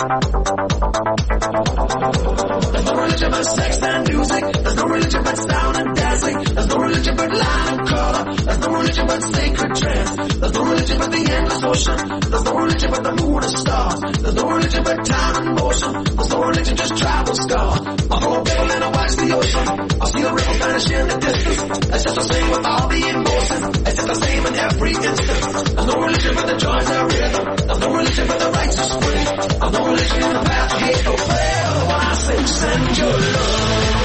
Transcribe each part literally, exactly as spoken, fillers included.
There's no religion but sex and music. There's no religion but sound and dancing. There's no religion but light and color. There's no religion but sacred trance. There's no religion but the endless ocean. There's no religion but the moon and stars. There's no religion but time and motion. There's no religion, just tribal scars. I'll throw a pill and I'll watch the ocean. I'll see the river vanish in the distance. It's just the same with all the emotions. It's just the same in every instant. There's no religion but the joys of rhythm. There's no religion but the righteous spring. There's no religion in the path of hate or prayer. When I say send your love.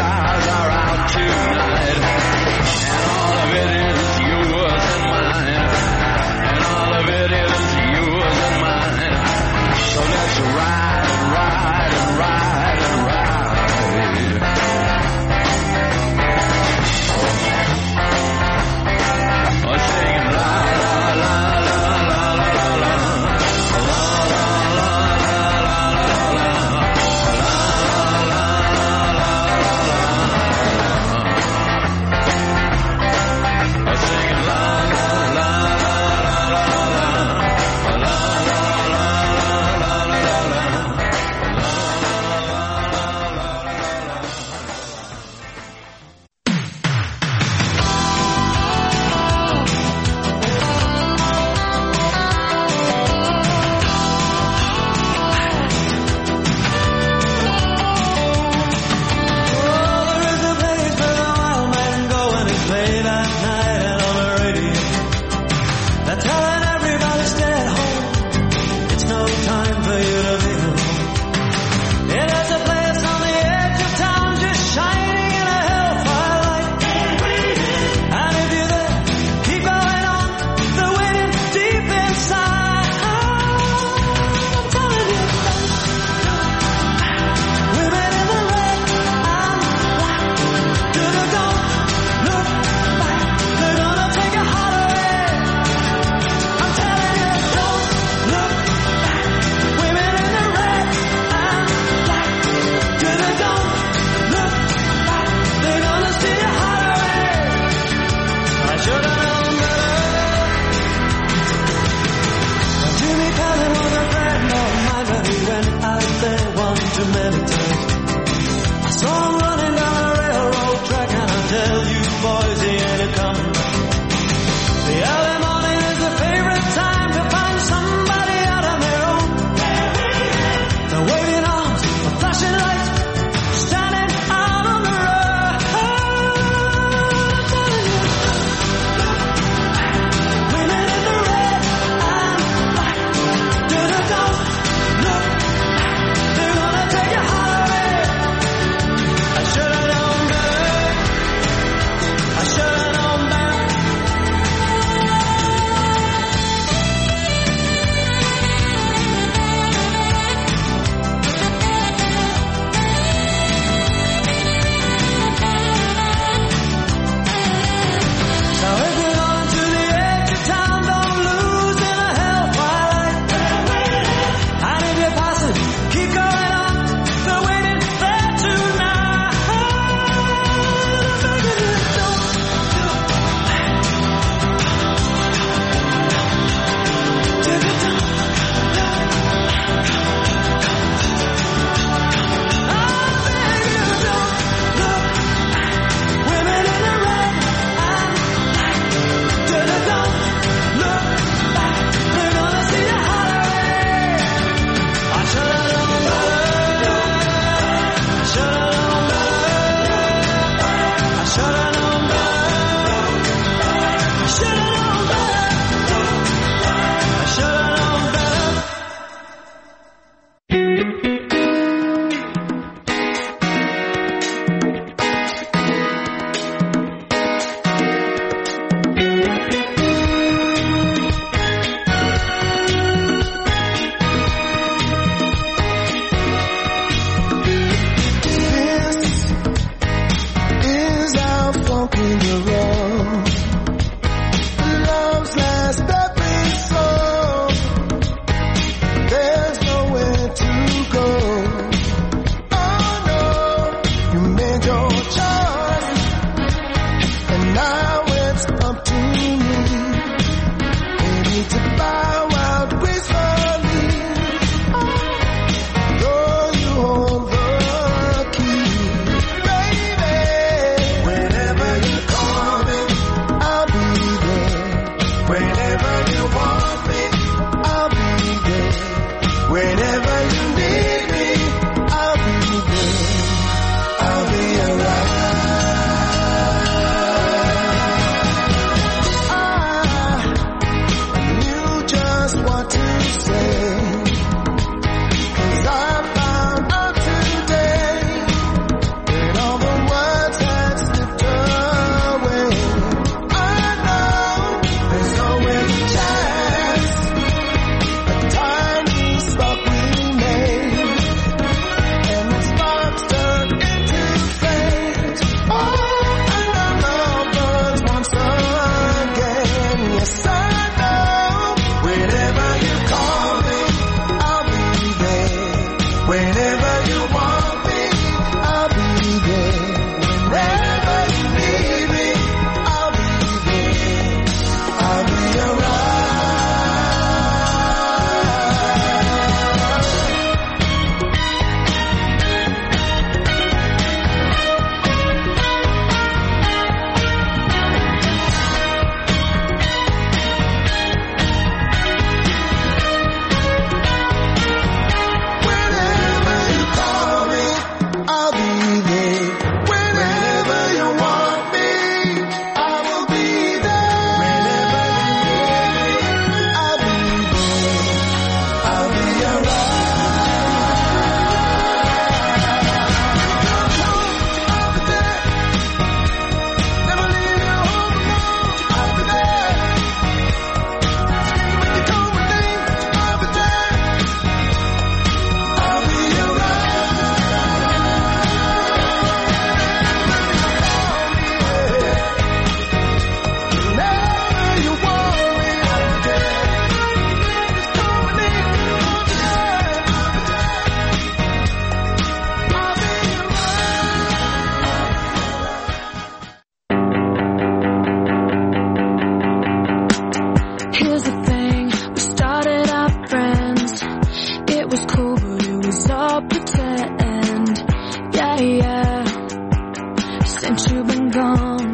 stars are out tonight, and all of it is yours and mine, and all of it is yours and mine. So let's ride and ride and ride and ride. Oh, singing la la la la la la la la la la la la. since you've been gone.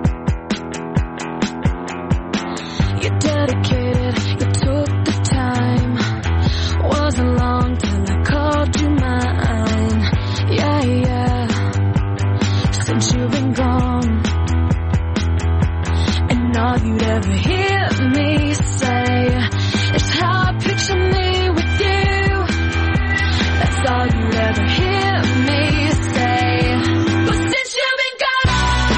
You dedicated, you took the time. Wasn't long till I called you mine. Yeah, yeah, since you've been gone. And all you'd ever hear me say is how I picture me with you. That's all you'd ever hear me say. But since you've been gone,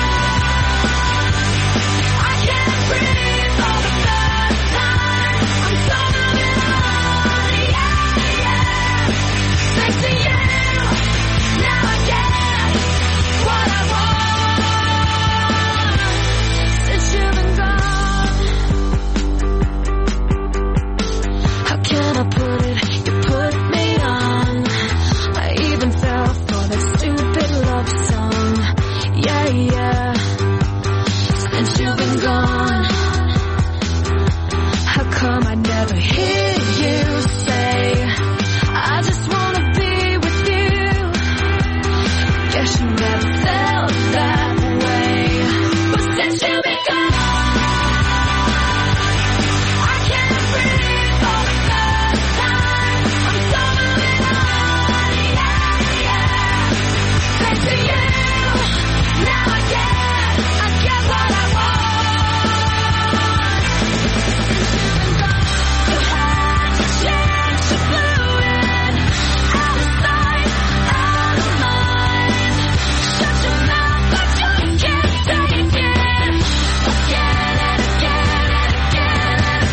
I can't breathe for the first time. I'm so moving on, yeah, yeah. Thanks to you, now I get what I want. Since you've been gone, how can I put it? You put me on. I even fell for that stupid love song. Yeah, yeah. Since you've been gone, how come I never hear you say I just wanna be with you? Guess you never felt that way. But since you've been gone, I can't breathe for the first time. I'm so moving on, yeah, yeah. Thanks to you, now I get, I get what I want. You had to change to fluid, out of sight, out of mind. Shut your mouth, but you can't take it. Again and again and again and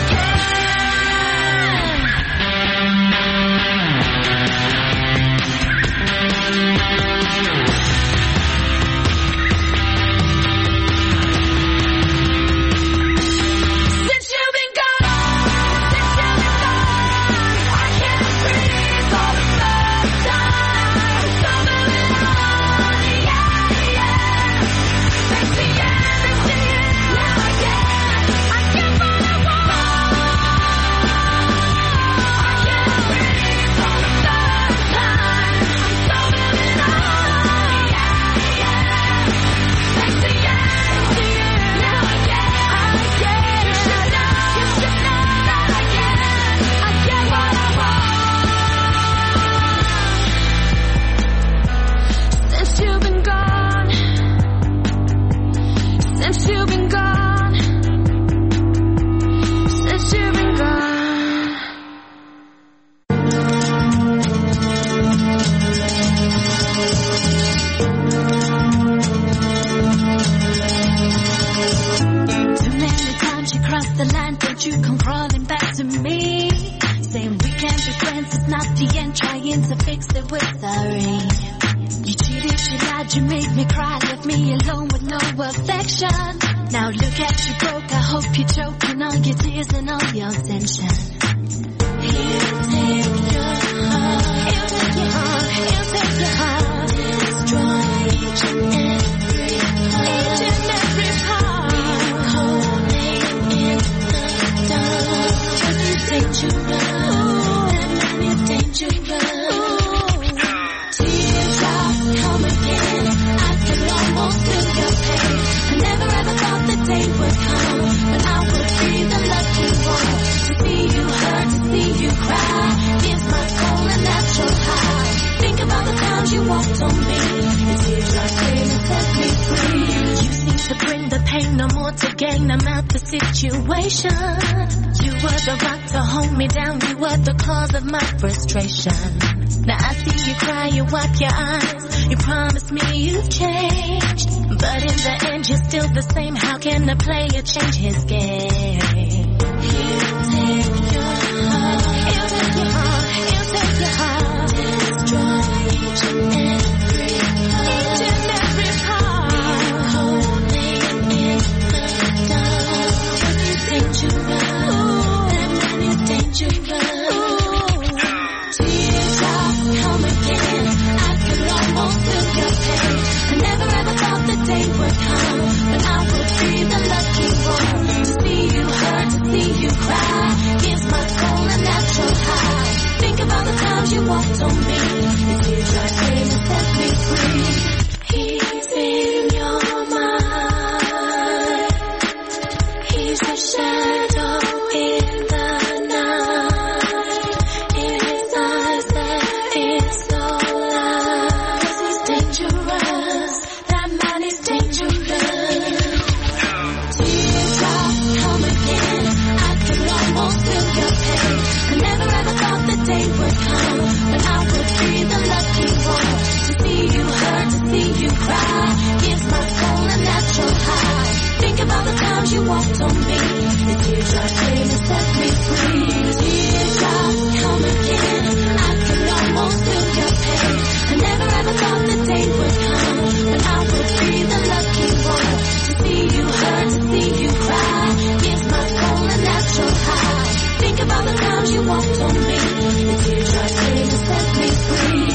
since you've been gone, since you've been gone, I can't breathe for the first time. I'm so moving on, yeah, yeah. Thanks to you, thanks to you, now I get, I get what I want. I can't breathe for the first time. I'm so moving on, yeah, yeah. Thanks to you, thanks to you, now I get, I get. You should know, you should know that I get, I get what I want. Since you've been gone, since you've been gone, since you've been gone. Too many times you crossed the line, don't you come crawling back to me, saying we can't be friends, it's not the end, trying to fix it with sorry. You cheated, you lied, you made me cry, left me alone with no affection. Now look at you broke, I hope you're choking on your tears and all your tension. He'll take your heart, he'll take your heart, he'll take your heart, destroy each and every part, each and every part. Leave holding in the dark, 'cause he's dangerous, that man is dangerous. Teardrops come again, I can almost feel your pain. I never ever thought the day would come when I would be the lucky one to see you hurt, to see you cry. Gives my soul a natural high. Think about the times you walked on me. It seems like pain has set me free. You seem to bring the pain, no more to gain. I'm out the situation. You were the rock to hold me down. You were the cause of my frustration. Now I see you cry, you wipe your eyes. You promised me you've changed, but in the end you're still the same. How can a player change his game? He'll take your heart, he'll take your heart, he'll take your heart, destroy each and every part, each and every part. Leave holding in the dark, 'cause he's dangerous, that man is dangerous. Teardrops come again, I can almost feel your pain. I never ever thought the day would come when I would be the lucky one to see you hurt, to see you cry. Gives my soul a natural high. Think about the times you walked on me. It feels like pain has set me free. He's in your walked on me. The teardrops came and set me free. Teardrops come again. I can almost feel your pain. I never ever thought the day would come when I would be the lucky one to see you hurt, to see you cry. Gives my soul a natural high. Think about the times you walked on me. The teardrops came and set me free.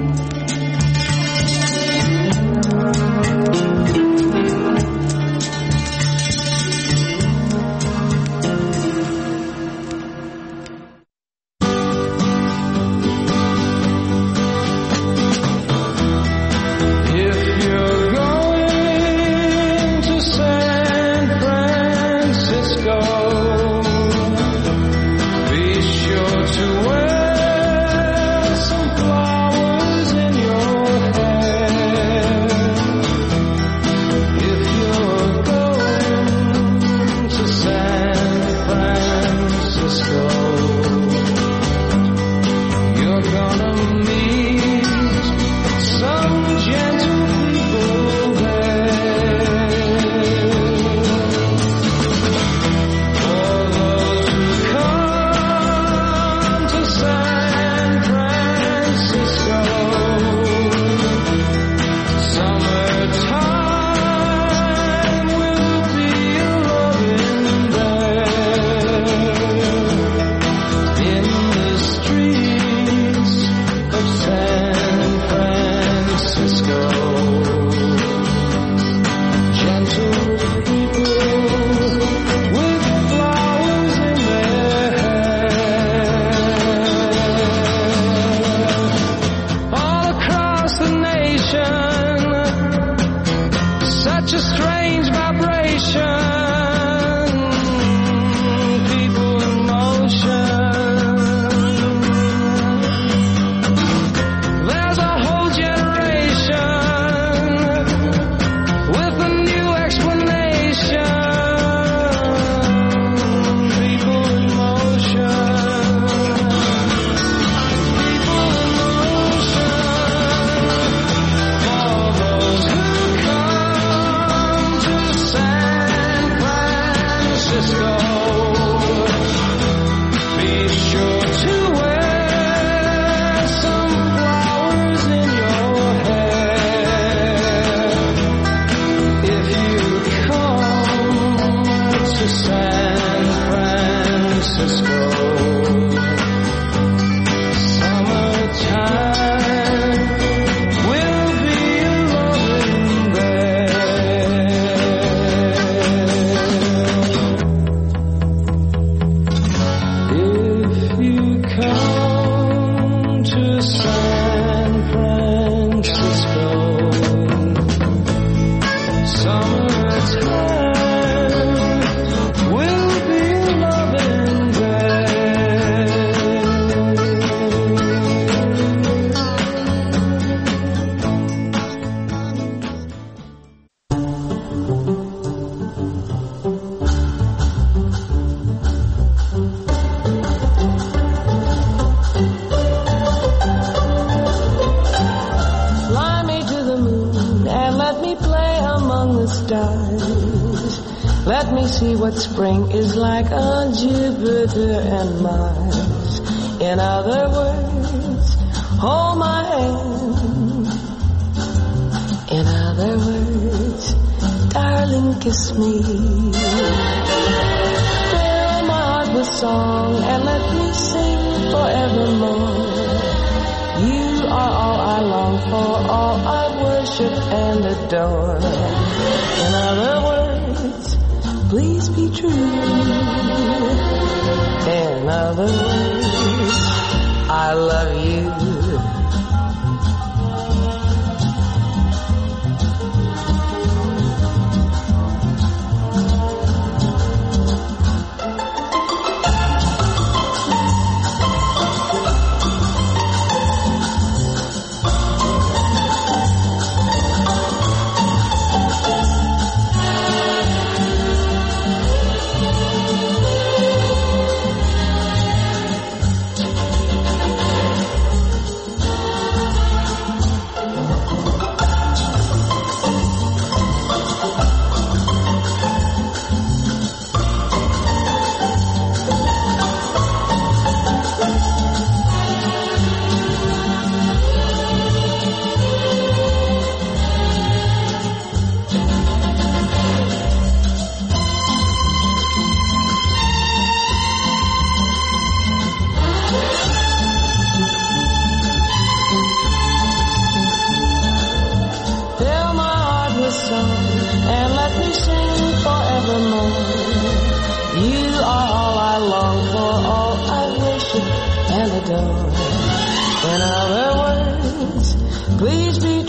Let me see what spring is like on Jupiter and Mars. In other words, hold my hand. In other words, darling, kiss me. Fill my heart with song and let me sing forevermore. You are all I long for, all I worship and adore. In other words, please be true. In other words, I love you. a song and let me sing forevermore. You are all I long for, all I worship and adore. In other words, please be